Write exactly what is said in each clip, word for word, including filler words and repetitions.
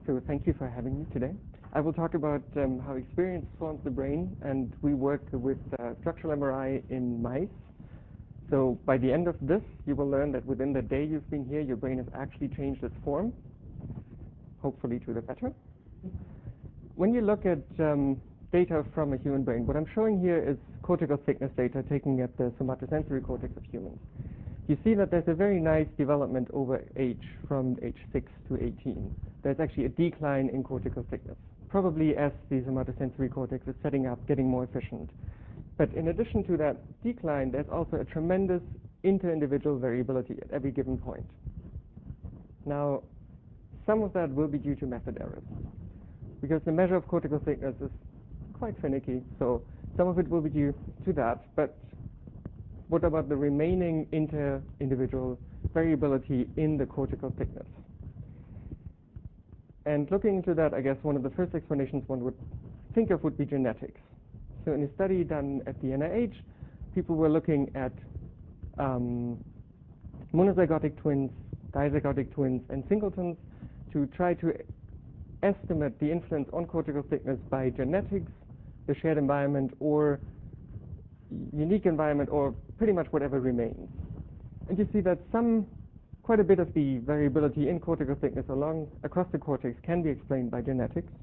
So thank you for having me today. I will talk about um, how experience forms the brain, and we work with uh, structural M R I in mice. So by the end of this, you will learn that within the day you've been here, your brain has actually changed its form, hopefully to the better. When you look at um, data from a human brain, what I'm showing here is cortical thickness data taken at the somatosensory cortex of humans. You see that there's a very nice development over age, from age six to eighteen. There's actually a decline in cortical thickness, probably as the somatosensory cortex is setting up, getting more efficient. But in addition to that decline, there's also a tremendous inter-individual variability at every given point. Now, some of that will be due to method errors, because the measure of cortical thickness is quite finicky, so some of it will be due to that. But what about the remaining inter-individual variability in the cortical thickness? And looking into that, I guess one of the first explanations one would think of would be genetics. So in a study done at the N I H, people were looking at um, monozygotic twins, dizygotic twins, and singletons to try to estimate the influence on cortical thickness by genetics, the shared environment, or unique environment, or pretty much whatever remains. And you see that some, quite a bit of the variability in cortical thickness along across the cortex can be explained by genetics.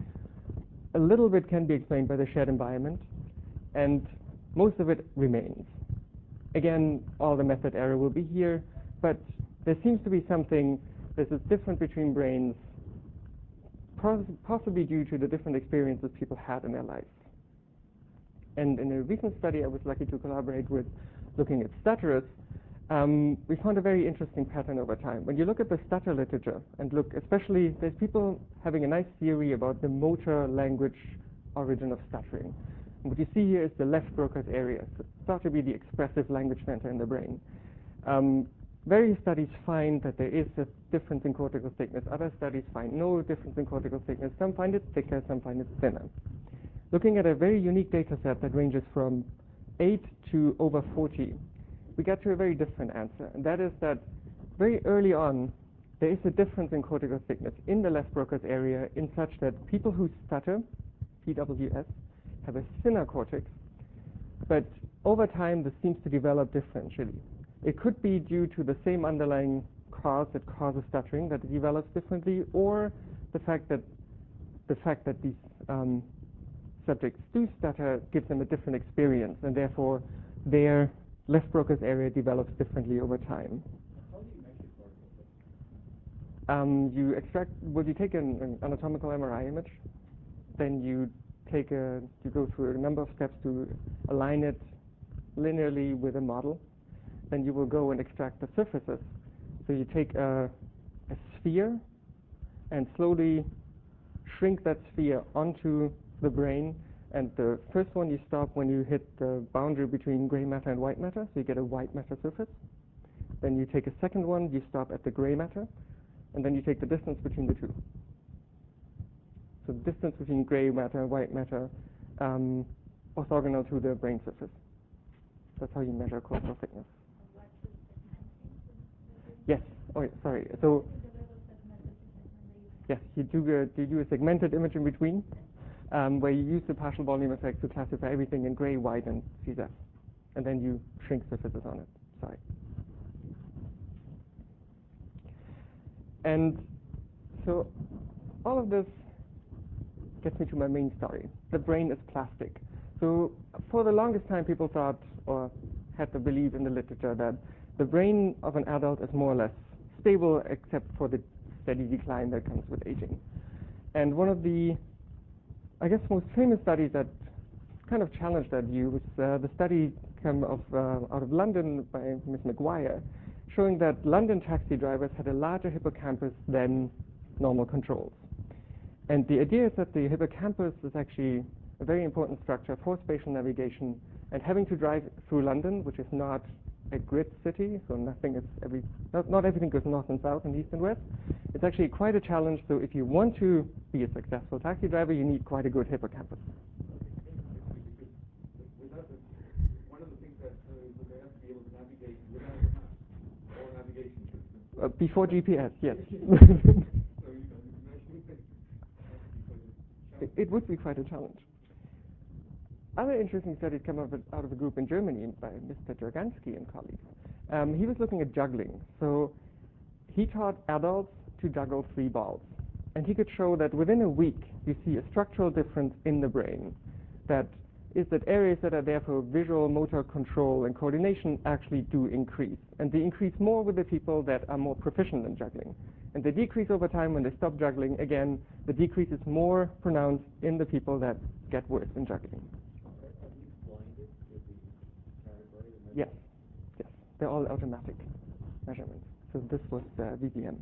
A little bit can be explained by the shared environment, and most of it remains. Again, all the method error will be here, but there seems to be something that is different between brains, possibly due to the different experiences people had in their lives. And in a recent study I was lucky to collaborate with, looking at stutterers, um, we found a very interesting pattern over time. When you look at the stutter literature, and look, especially, there's people having a nice theory about the motor language origin of stuttering. And what you see here is the left Broca's area, so thought to be the expressive language center in the brain. Um, various studies find that there is a difference in cortical thickness. Other studies find no difference in cortical thickness. Some find it thicker, some find it thinner. Looking at a very unique data set that ranges from eight to over forty, we get to a very different answer, and that is that very early on, there is a difference in cortical thickness in the left Broca's area, in such that people who stutter, P W S, have a thinner cortex, but over time this seems to develop differentially. It could be due to the same underlying cause that causes stuttering, that it develops differently, or the fact that the fact that these um, subjects do stutter gives them a different experience, and therefore their left Broca's area develops differently over time. How do you measure cortical thickness? Um, you extract, well, you take an, an anatomical M R I image, then you take a, you go through a number of steps to align it linearly with a model. Then you will go and extract the surfaces. So you take a, a sphere and slowly shrink that sphere onto the brain, and the first one you stop when you hit the boundary between gray matter and white matter, so you get a white matter surface. Then you take a second one, you stop at the gray matter, and then you take the distance between the two. So the distance between gray matter and white matter um, orthogonal to the brain surface. That's how you measure cortical thickness. Yes. Oh, sorry. So yes, you do a, you do a segmented image in between, um, where you use the partial volume effect to classify everything in gray, white, and C Z F, and then you shrink surfaces on it. Sorry. And so all of this gets me to my main story. The brain is plastic. So for the longest time, people thought, or had the belief in the literature, that the brain of an adult is more or less stable, except for the steady decline that comes with aging. And one of the, I guess, most famous studies that kind of challenged that view was uh, the study come of, uh, out of London by Miz McGuire, showing that London taxi drivers had a larger hippocampus than normal controls. And the idea is that the hippocampus is actually a very important structure for spatial navigation, and having to drive through London, which is not a grid city, so nothing is every, not, not everything goes north and south and east and west. It's actually quite a challenge, so if you want to be a successful taxi driver, you need quite a good hippocampus. Without the, one of the things that uh, so they have to be able to navigate without a map or navigation system. Uh, before G P S, yes. So, you know, you can actually think it would be quite a challenge. Other interesting studies come out of, out of a group in Germany by Mister Dragansky and colleagues. Um, he was looking at juggling. So he taught adults to juggle three balls. And he could show that within a week, you see a structural difference in the brain. That is that areas that are there for visual, motor control, and coordination actually do increase. And they increase more with the people that are more proficient in juggling. And they decrease over time when they stop juggling. Again, the decrease is more pronounced in the people that get worse in juggling. Are these blinded to the category? Yes, yes. They're all automatic measurements. So this was the V B M.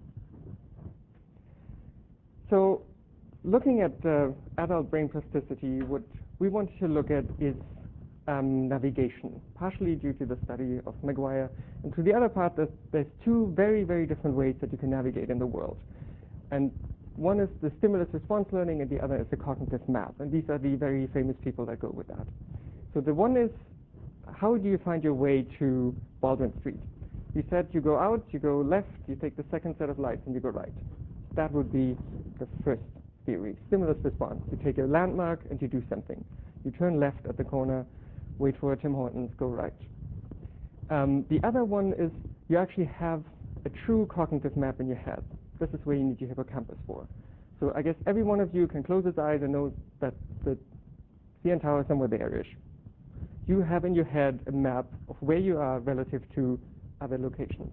So looking at uh, adult brain plasticity, what we want to look at is um, navigation, partially due to the study of Maguire. And to the other part, there's, there's two very, very different ways that you can navigate in the world. And one is the stimulus response learning, and the other is the cognitive map. And these are the very famous people that go with that. So the one is, how do you find your way to Baldwin Street? You said you go out, you go left, you take the second set of lights, and you go right. That would be the first theory, stimulus response. You take a landmark and you do something. You turn left at the corner, wait for Tim Hortons, go right. Um, the other one is you actually have a true cognitive map in your head. This is where you need your hippocampus for. So I guess every one of you can close his eyes and knows that the C N Tower is somewhere there-ish. You have in your head a map of where you are relative to other locations.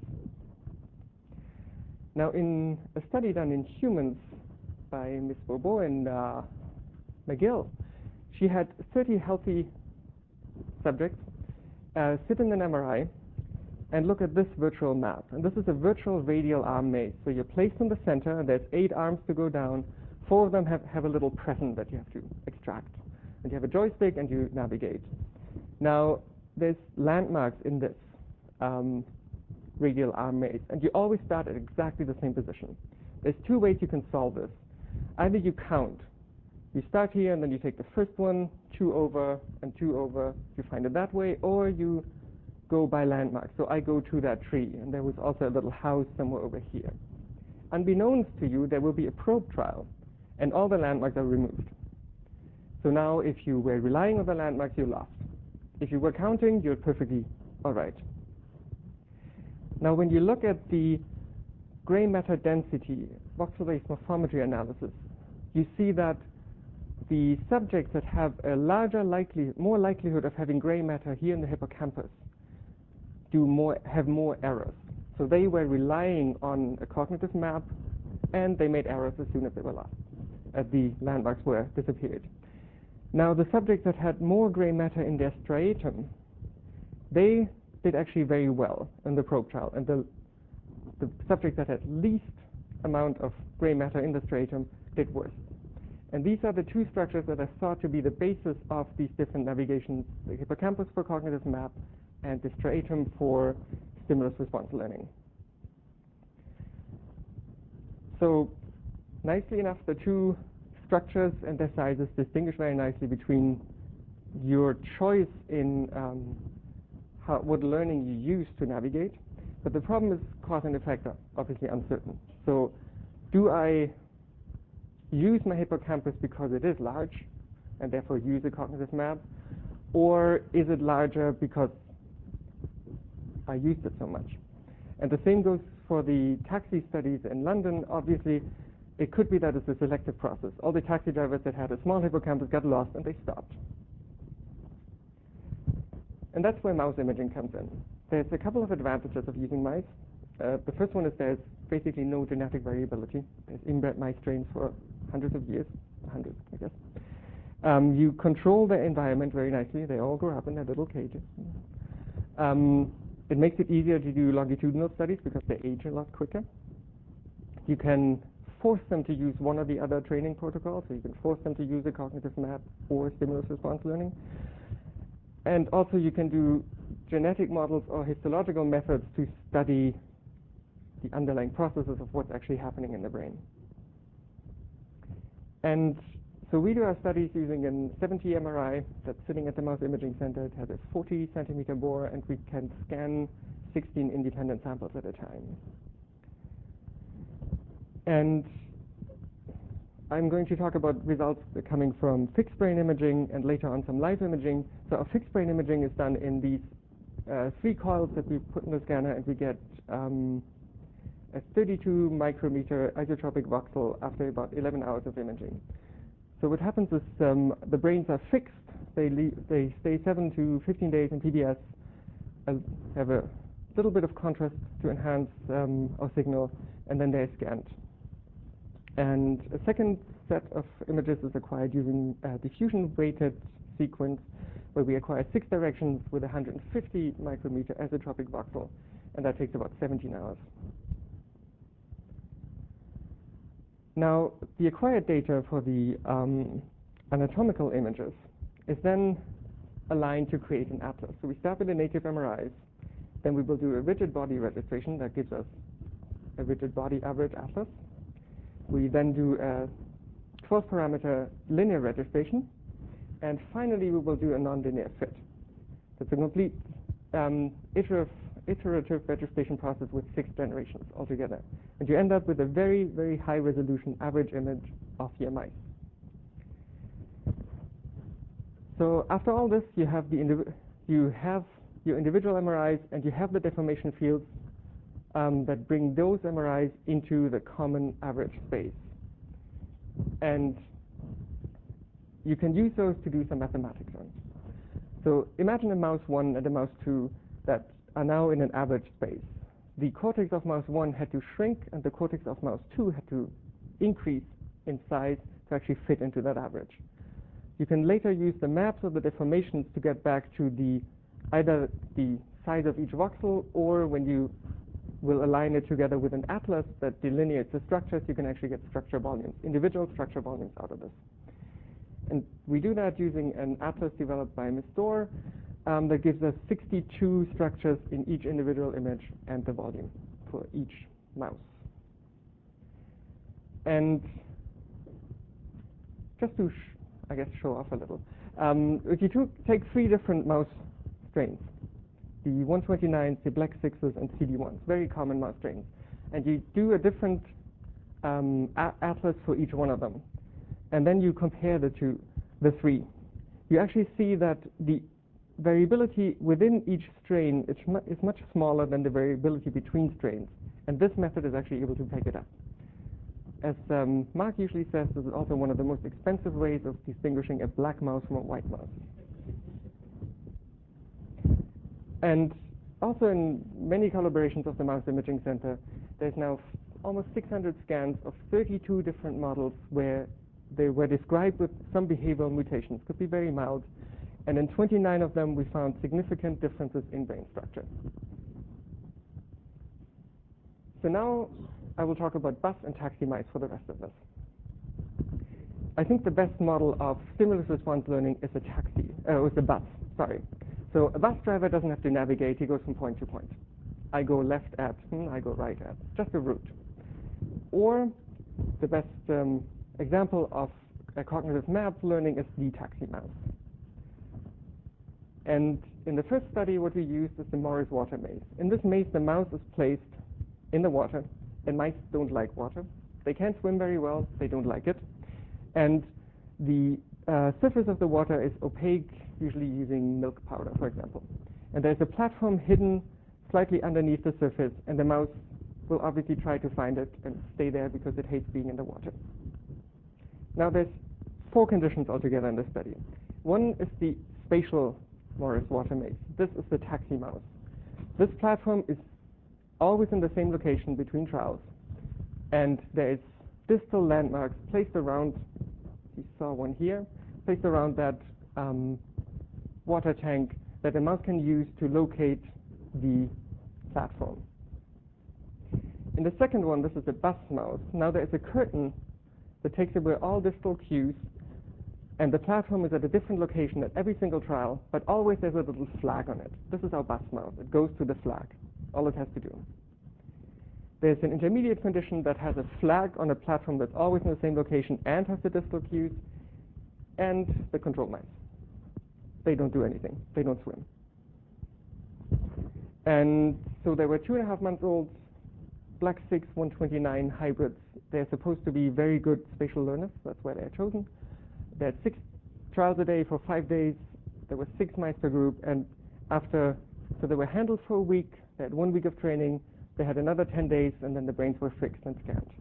Now, in a study done in humans by Miz Bobo and uh, McGill, she had thirty healthy subjects uh, sit in an M R I and look at this virtual map. And this is a virtual radial arm maze. So you're placed in the center, and there's eight arms to go down. Four of them have, have a little present that you have to extract. And you have a joystick, and you navigate. Now, there's landmarks in this um, radial arm maze, and you always start at exactly the same position. There's two ways you can solve this. Either you count. You start here, and then you take the first one, two over, and two over. You find it that way, or you go by landmark. So I go to that tree, and there was also a little house somewhere over here. Unbeknownst to you, there will be a probe trial, and all the landmarks are removed. So now, if you were relying on the landmarks, you lost. If you were counting, you're perfectly all right. Now, when you look at the gray matter density voxel-based morphometry analysis, you see that the subjects that have a larger likely, more likelihood of having gray matter here in the hippocampus do more, have more errors. So they were relying on a cognitive map, and they made errors as soon as they were lost, as the landmarks were disappeared. Now, the subjects that had more gray matter in their striatum, they did actually very well in the probe trial, and the, the subjects that had least amount of gray matter in the striatum did worse. And these are the two structures that are thought to be the basis of these different navigations, the hippocampus for cognitive map and the striatum for stimulus response learning. So nicely enough, the two structures and their sizes distinguish very nicely between your choice in um, how, what learning you use to navigate. But the problem is cause and effect are obviously uncertain. So do I use my hippocampus because it is large and therefore use a cognitive map? Or is it larger because I used it so much? And the same goes for the taxi studies in London. Obviously, it could be that it's a selective process. All the taxi drivers that had a small hippocampus got lost and they stopped. And that's where mouse imaging comes in. There's a couple of advantages of using mice. Uh, the first one is there's basically no genetic variability. There's inbred mice strains for hundreds of years, hundreds, I guess. Um, you control their environment very nicely. They all grow up in their little cages. Um, it makes it easier to do longitudinal studies because they age a lot quicker. You can force them to use one or the other training protocol, so you can force them to use a cognitive map or stimulus response learning. And also you can do genetic models or histological methods to study the underlying processes of what's actually happening in the brain. And so we do our studies using a seventy M R I that's sitting at the Mouse Imaging Center. It has a forty centimeter bore, and we can scan sixteen independent samples at a time. And I'm going to talk about results coming from fixed brain imaging and later on some live imaging. So our fixed brain imaging is done in these uh, three coils that we put in the scanner, and we get um, a thirty-two micrometer isotropic voxel after about eleven hours of imaging. So what happens is um, the brains are fixed. They, leave, they stay seven to fifteen days in P B S, uh, have a little bit of contrast to enhance um, our signal, and then they're scanned. And a second set of images is acquired using a diffusion-weighted sequence, where we acquire six directions with a one hundred fifty micrometer isotropic voxel, and that takes about seventeen hours. Now, the acquired data for the um, anatomical images is then aligned to create an atlas. So we start with the native M R Is, then we will do a rigid body registration that gives us a rigid body average atlas. We then do a twelve parameter linear registration, and finally we will do a nonlinear fit. It's a complete um, iterative, iterative registration process with six generations altogether. And you end up with a very, very high resolution average image of your mice. So after all this, you have the indiv you have your individual M R Is, and you have the deformation fields um, that bring those M R Is into the common average space. And you can use those to do some mathematics on. So imagine a mouse one and a mouse two that are now in an average space. The cortex of mouse one had to shrink, and the cortex of mouse two had to increase in size to actually fit into that average. You can later use the maps of the deformations to get back to the either the size of each voxel, or when you will align it together with an atlas that delineates the structures, you can actually get structure volumes, individual structure volumes out of this. And we do that using an atlas developed by Miz Dorr um, that gives us sixty-two structures in each individual image and the volume for each mouse. And just to, sh I guess, show off a little, um, if you took, take three different mouse strains, the one twenty-nines, the black sixes, and C D ones, very common mouse strains, and you do a different um, atlas for each one of them, and then you compare the two, the three, you actually see that the variability within each strain is, mu is much smaller than the variability between strains, and this method is actually able to pick it up. As um, Mark usually says, this is also one of the most expensive ways of distinguishing a black mouse from a white mouse. And also in many collaborations of the Mouse Imaging Center, there's now almost six hundred scans of thirty-two different models where they were described with some behavioral mutations, could be very mild, and in twenty-nine of them we found significant differences in brain structure. So now I will talk about bus and taxi mice for the rest of this. I think the best model of stimulus response learning is a taxi, uh, is a bus, sorry. So a bus driver doesn't have to navigate, he goes from point to point. I go left at, hmm, I go right at, just a route. Or the best um, example of a cognitive map learning is the taxi mouse. And in the first study, what we used is the Morris water maze. In this maze, the mouse is placed in the water, and mice don't like water. They can't swim very well, they don't like it. And the uh, surface of the water is opaque, usually using milk powder, for example. And there's a platform hidden slightly underneath the surface, and the mouse will obviously try to find it and stay there because it hates being in the water. Now there's four conditions altogether in this study. One is the spatial Morris water maze. This is the taxi mouse. This platform is always in the same location between trials, and there is distal landmarks placed around, you saw one here, placed around that um, water tank that the mouse can use to locate the platform. In the second one, this is a bus mouse. Now there is a curtain that takes away all distal cues, and the platform is at a different location at every single trial, but always there's a little flag on it. This is our bus mouse. It goes to the flag, all it has to do. There's an intermediate condition that has a flag on a platform that's always in the same location and has the distal cues, and the control mice. They don't do anything. They don't swim. And so there were two and a half months old black six one twenty-nine hybrids they're supposed to be very good spatial learners. That's why they're chosen. They had six trials a day for five days. There were six mice per group, and after, so they were handled for a week. They had one week of training. They had another ten days, and then the brains were fixed and scanned.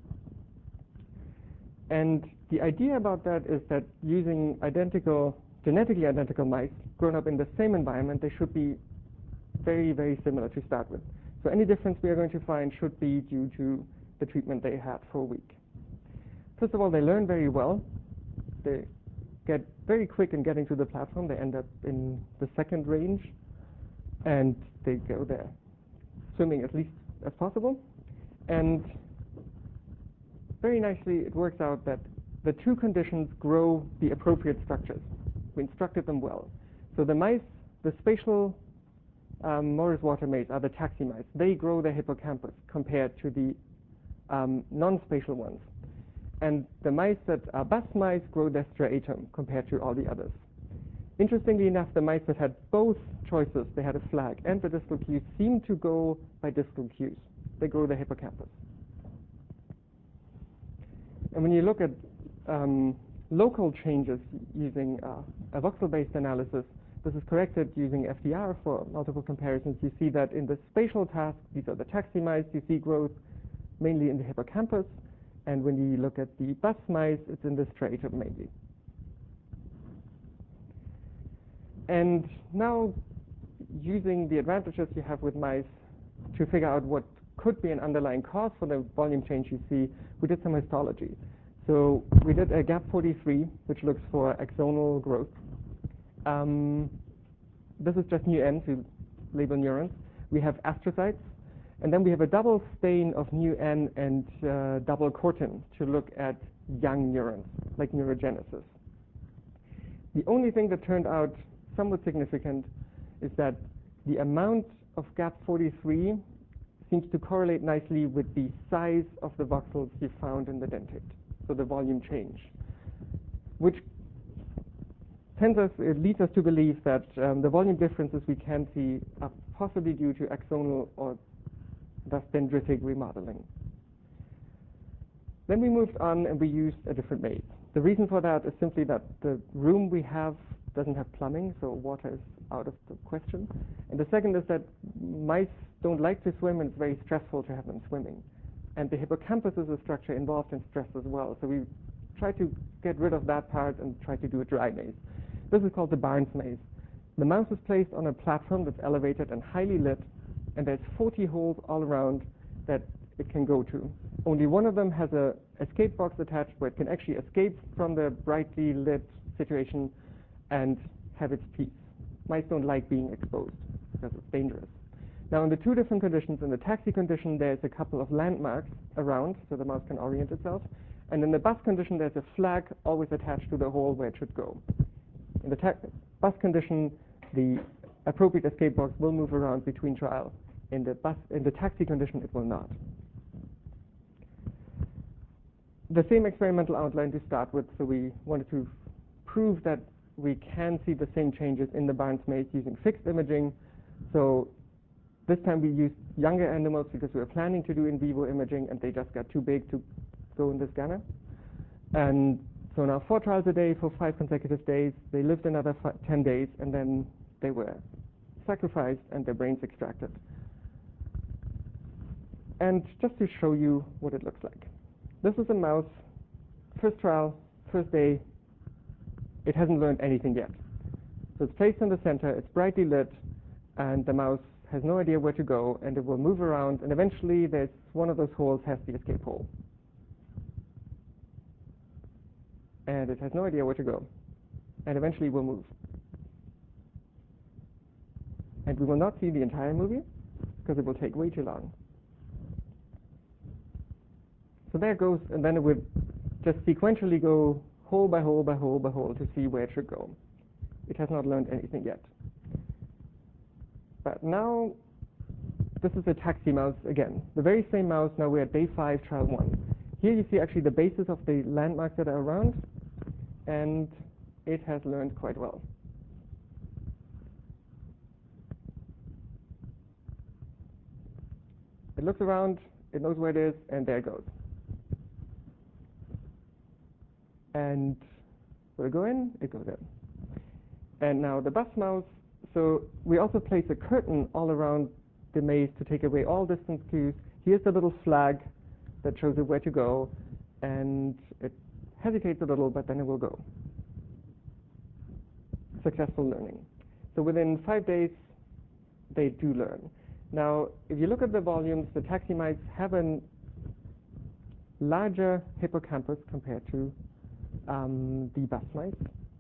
And the idea about that is that using identical, genetically identical mice grown up in the same environment, they should be very, very similar to start with. So any difference we are going to find should be due to the treatment they had for a week. First of all, they learn very well. They get very quick in getting to the platform. They end up in the second range, and they go there swimming as least as possible. And very nicely, it works out that the two conditions grow the appropriate structures. We instructed them well. So the mice, the spatial um, Morris water maze are the taxi mice. They grow their hippocampus compared to the um, non-spatial ones. And the mice that are bus mice grow their striatum compared to all the others. Interestingly enough, the mice that had both choices, they had a flag and the distal cues, seem to go by distal cues. They grow their hippocampus. And when you look at um, local changes using uh, a voxel-based analysis, this is corrected using F D R for multiple comparisons. You see that in the spatial task, these are the taxi mice, you see growth mainly in the hippocampus. And when you look at the bus mice, it's in the striatum mainly. And now, using the advantages you have with mice to figure out what could be an underlying cause for the volume change you see, we did some histology. So we did a gap forty-three, which looks for axonal growth. Um, this is just new N to label neurons. We have astrocytes, and then we have a double stain of new N and uh, double cortin to look at young neurons, like neurogenesis. The only thing that turned out somewhat significant is that the amount of gap forty-three seems to correlate nicely with the size of the voxels you found in the dentate, so the volume change, which tends us, it leads us to believe that um, the volume differences we can see are possibly due to axonal or thus dendritic remodeling. Then we moved on and we used a different maze. The reason for that is simply that the room we have doesn't have plumbing, so water is out of the question. And the second is that mice don't like to swim, and it's very stressful to have them swimming. And the hippocampus is a structure involved in stress as well, so we try to get rid of that part and try to do a dry maze. This is called the Barnes maze. The mouse is placed on a platform that's elevated and highly lit, and there's forty holes all around that it can go to. Only one of them has a escape box attached where it can actually escape from the brightly lit situation and have its peace. Mice don't like being exposed because it's dangerous. Now, in the two different conditions, in the taxi condition, there's a couple of landmarks around so the mouse can orient itself. And in the bus condition, there's a flag always attached to the hole where it should go. In the bus condition, the appropriate escape box will move around between trial. In the bus, in the taxi condition, it will not. The same experimental outline to start with, so we wanted to prove that we can see the same changes in the Barnes maze using fixed imaging. So this time we used younger animals because we were planning to do in vivo imaging, and they just got too big to go in the scanner. And so now four trials a day for five consecutive days. They lived another five, ten days, and then they were sacrificed and their brains extracted. And just to show you what it looks like. This is a mouse, first trial, first day. It hasn't learned anything yet. So it's placed in the center, it's brightly lit, and the mouse has no idea where to go, and it will move around, and eventually there's one of those holes has the escape hole. And it has no idea where to go, and eventually will move. And we will not see the entire movie, because it will take way too long. So there it goes, and then it would just sequentially go hole by hole by hole by hole to see where it should go. It has not learned anything yet. But now, this is a taxi mouse again. The very same mouse, now we're at day five, trial one. Here you see actually the basis of the landmarks that are around, and it has learned quite well. It looks around, it knows where it is, and there it goes. and will it go in? It goes in. And now the bus mouse, so we also place a curtain all around the maze to take away all distance cues. Here's the little flag that shows it where to go, and it hesitates a little, but then it will go. Successful learning. So within five days, they do learn. Now, if you look at the volumes, the taxi mice have a larger hippocampus compared to um, the bus mice.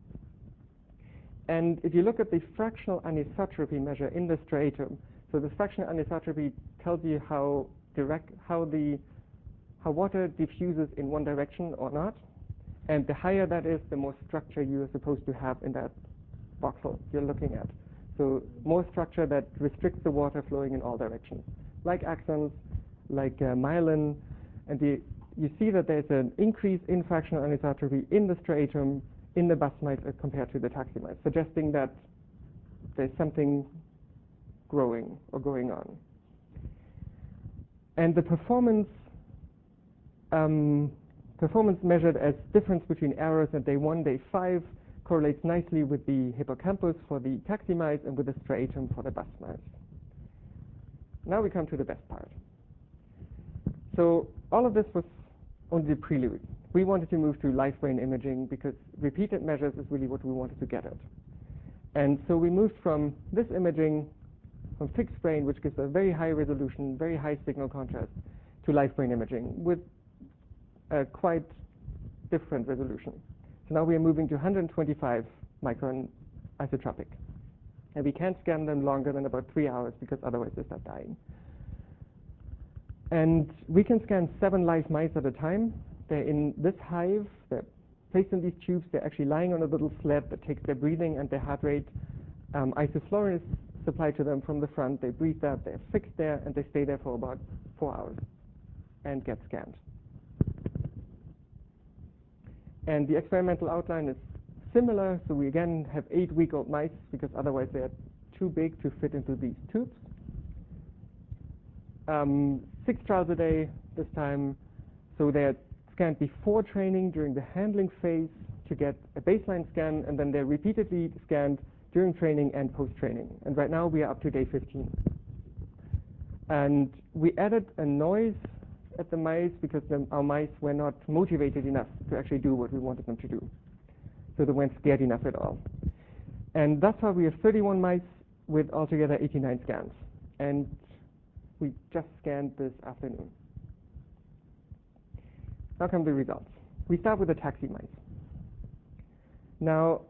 And if you look at the fractional anisotropy measure in the striatum, so the fractional anisotropy tells you how direct, how the how water diffuses in one direction or not. And the higher that is, the more structure you are supposed to have in that voxel you're looking at. So more structure that restricts the water flowing in all directions, like axons, like uh, myelin, and the, you see that there's an increase in fractional anisotropy in the striatum in the bus mice as compared to the taxi mice, suggesting that there's something growing or going on. And the performance um, performance measured as difference between errors at day one, day five, correlates nicely with the hippocampus for the taxi mice and with the striatum for the bus mice. Now we come to the best part. So all of this was only the prelude. We wanted to move to live brain imaging because repeated measures is really what we wanted to get at. And so we moved from this imaging, from fixed brain, which gives a very high resolution, very high signal contrast, to live brain imaging with a quite different resolution. So now we are moving to one hundred twenty-five micron isotropic. And we can't scan them longer than about three hours because otherwise they start dying. And we can scan seven live mice at a time. They're in this hive. They're placed in these tubes. They're actually lying on a little sled that takes their breathing and their heart rate. Um, isoflurane is supplied to them from the front. They breathe that. They're fixed there, and they stay there for about four hours and get scanned. And the experimental outline is similar. So we again have eight-week-old mice because otherwise they're too big to fit into these tubes. Um, six trials a day this time. So they're scanned before training during the handling phase to get a baseline scan, and then they're repeatedly scanned during training and post-training. And right now we are up to day fifteen. And we added a noise at the mice because the, our mice were not motivated enough to actually do what we wanted them to do. So they weren't scared enough at all. And that's why we have thirty-one mice with altogether eighty-nine scans. And we just scanned this afternoon. Now come the results. We start with the taxi mice. Now,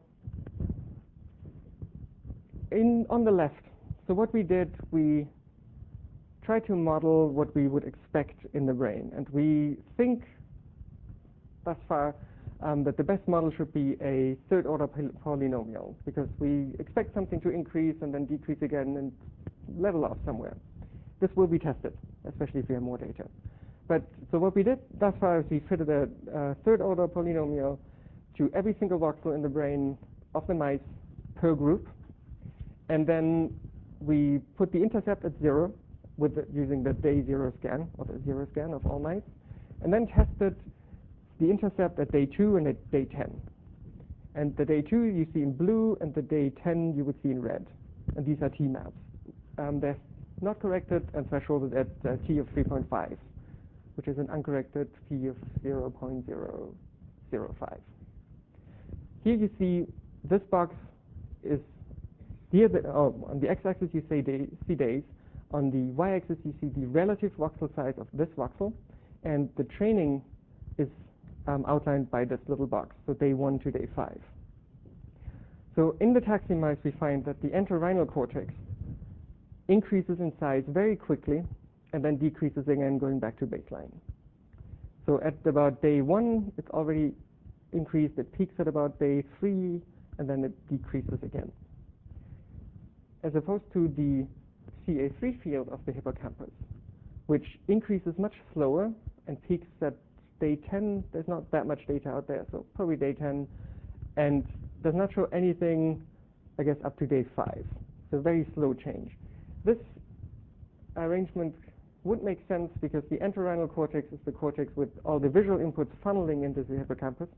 in, on the left, so what we did, we tried to model what we would expect in the brain. And we think, thus far, um, that the best model should be a third-order polynomial, because we expect something to increase and then decrease again and level off somewhere. This will be tested, especially if we have more data. But so what we did thus far is we fitted a, a third-order polynomial to every single voxel in the brain of the mice per group, and then we put the intercept at zero with the, using the day zero scan, or the zero scan of all mice, and then tested the intercept at day two and at day ten. And the day two you see in blue, and the day ten you would see in red. And these are T maps. Um, they're not corrected and thresholded at uh, T of three point five, which is an uncorrected P of zero point zero zero five. Here you see this box is here. The, oh, on the x-axis you say day, see days. On the y-axis you see the relative voxel size of this voxel, and the training is um, outlined by this little box. So day one to day five. So in the taxi mice we find that the entorhinal cortex increases in size very quickly and then decreases again going back to baseline. So at about day one, it's already increased. It peaks at about day three, and then it decreases again. As opposed to the C A three field of the hippocampus, which increases much slower and peaks at day ten. There's not that much data out there, so probably day ten, and does not show anything, I guess, up to day five. So very slow change. This arrangement would make sense because the entorhinal cortex is the cortex with all the visual inputs funneling into the hippocampus,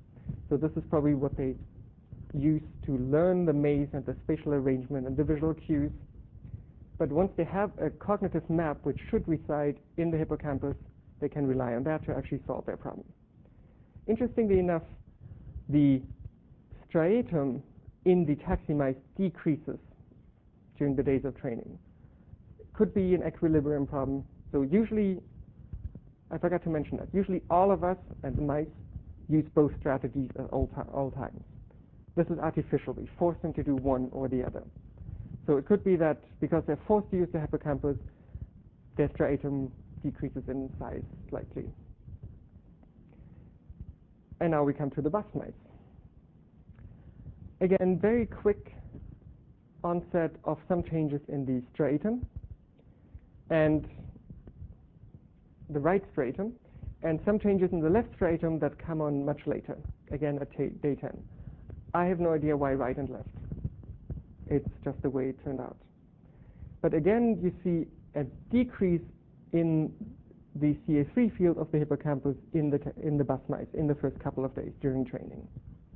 So this is probably what they use to learn the maze and the spatial arrangement and the visual cues. But once they have a cognitive map which should reside in the hippocampus, they can rely on that to actually solve their problem. Interestingly enough, the striatum in the taxi mice decreases during the days of training. It could be an equilibrium problem. So usually, I forgot to mention that, usually all of us and the mice use both strategies at all, all times. This is artificial. We force them to do one or the other. So it could be that because they're forced to use the hippocampus, their striatum decreases in size slightly. And now we come to the bus mice. Again, very quick onset of some changes in the striatum and the right striatum, and some changes in the left striatum that come on much later, again at day ten. I have no idea why right and left. It's just the way it turned out. But again, you see a decrease in the C A three field of the hippocampus in the, in the bus mice in the first couple of days during training.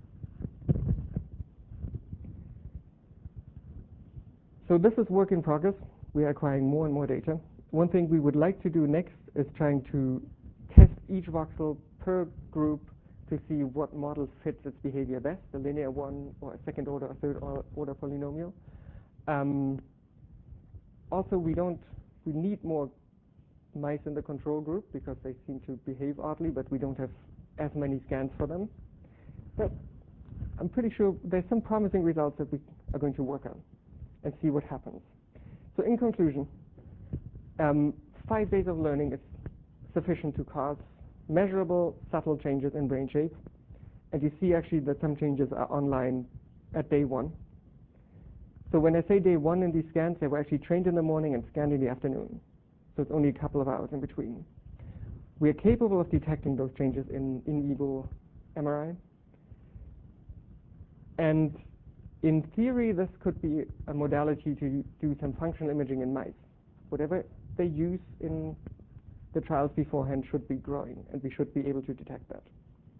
So this is work in progress. We are acquiring more and more data. One thing we would like to do next is trying to test each voxel per group to see what model fits its behavior best, a linear one or a second order or third order polynomial. Um, also, we don't, we need more mice in the control group because they seem to behave oddly, but we don't have as many scans for them. But I'm pretty sure there's some promising results that we are going to work on and see what happens. So in conclusion, um, five days of learning is sufficient to cause measurable, subtle changes in brain shape. And you see actually that some changes are online at day one. So when I say day one in these scans, they were actually trained in the morning and scanned in the afternoon. So it's only a couple of hours in between. We are capable of detecting those changes in in vivo M R I. And in theory, this could be a modality to do some functional imaging in mice. Whatever they use in the trials beforehand should be growing, and we should be able to detect that.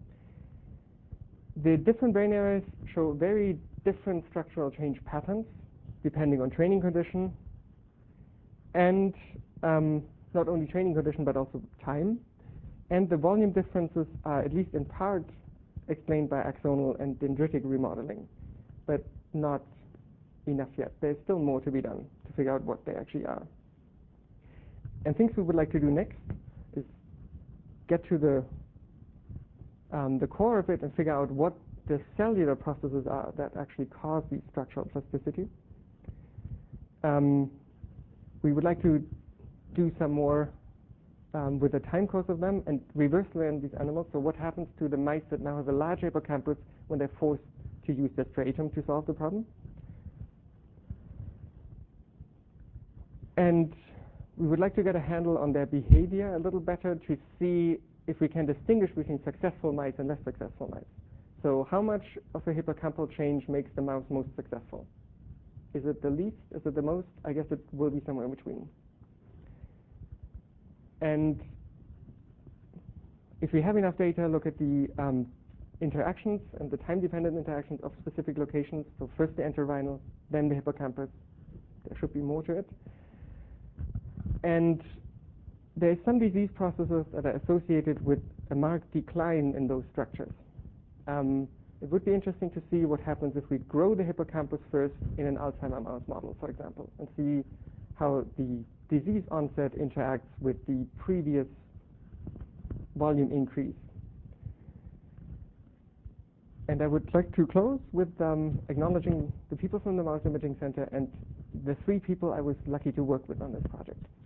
The different brain areas show very different structural change patterns depending on training condition, and um, not only training condition but also time. And the volume differences are at least in part explained by axonal and dendritic remodeling, but not enough yet. There's still more to be done to figure out what they actually are. And things we would like to do next is get to the um, the core of it and figure out what the cellular processes are that actually cause these structural plasticity. Um, we would like to do some more um, with the time course of them and reverse learn these animals. So what happens to the mice that now have a large hippocampus when they're forced to use the striatum to solve the problem? And we would like to get a handle on their behavior a little better to see if we can distinguish between successful mice and less successful mice. So how much of a hippocampal change makes the mouse most successful? Is it the least? Is it the most? I guess it will be somewhere in between. And if we have enough data, look at the um, interactions and the time-dependent interactions of specific locations. So first the entorhinal, then the hippocampus. There should be more to it. And there are some disease processes that are associated with a marked decline in those structures. Um, it would be interesting to see what happens if we grow the hippocampus first in an Alzheimer mouse model, for example, and see how the disease onset interacts with the previous volume increase. And I would like to close with um, acknowledging the people from the Mouse Imaging Center and the three people I was lucky to work with on this project.